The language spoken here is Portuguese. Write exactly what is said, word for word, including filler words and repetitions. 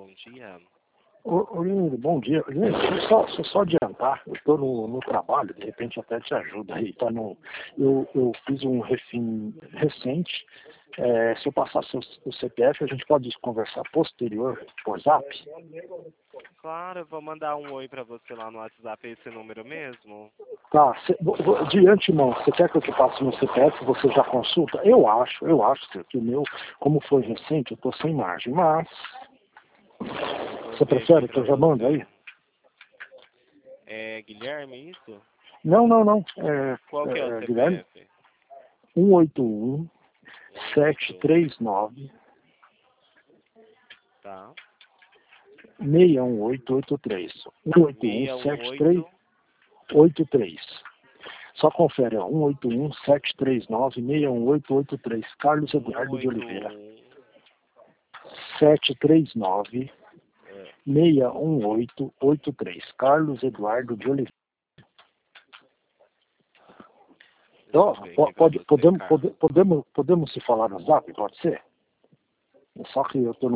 bom dia. Ô, ô Lindo, bom dia. Lindo, deixa eu só, deixa eu só adiantar, eu estou no, no trabalho, de repente até te ajuda aí, tá no, eu, eu fiz um refim recente, é, se eu passar seu, o C P F, a gente pode conversar posterior por zap? Claro, eu vou mandar um oi pra você lá no WhatsApp, esse número mesmo? Tá, cê, de antemão, você quer que eu te passe meu C P F, você já consulta? Eu acho, eu acho que o meu, como foi recente, eu estou sem margem, mas... Você prefere que eu já mando aí? É Guilherme, isso? Não, não, não. É, Qual que é, é, o Guilherme, C P F? um oito um, sete três nove, Tá. seis um oito oito três. um oito um, sete três oito três. Só confere, ó. um oito um, sete três nove, seis um oito oito três. Carlos Eduardo de Oliveira. sete três nove, seis um oito oito três. Carlos Eduardo de Oliveira. Então, pode, podemos, podemos, podemos se falar no zap, pode ser? Só que eu estou